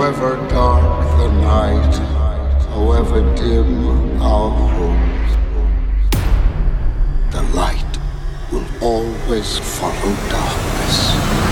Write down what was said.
However dark the night, however dim our hopes, the light will always follow darkness.